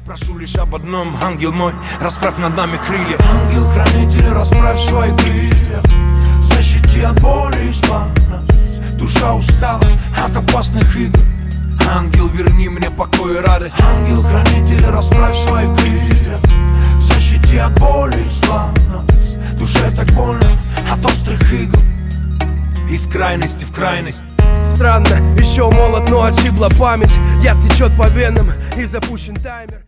Прошу лишь об одном, ангел мой, расправь над нами крылья. Ангел-хранитель, расправь свои крылья, защити от боли и зла нас. Душа устала от опасных игр. Ангел, верни мне покой и радость. Ангел-хранитель, расправь свои крылья, защити от боли и зла нас. Душе так больно от острых игл, из крайности в крайность. Странно, еще молод, но отшибла память. Яд течет по венам и запущен таймер.